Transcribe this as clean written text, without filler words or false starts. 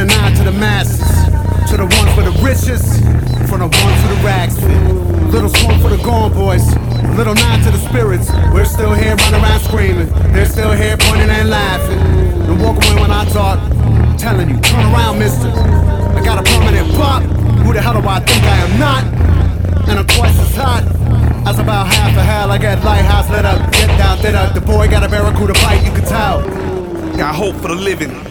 nine to the masses, to the ones for the richest, from the ones for the rags fit. Little smoke for the gone boys, little nine to the spirits. We're still here running around screaming, they're still here pointing and laughing. And walk away when I talk, telling you, turn around mister, I got a permanent pop. Who the hell do I think I am not? And I'm twice as hot as about half a hell. I get lighthouse lit up, get down, did up. The boy got a barracuda bite, you can tell. Got hope for the living.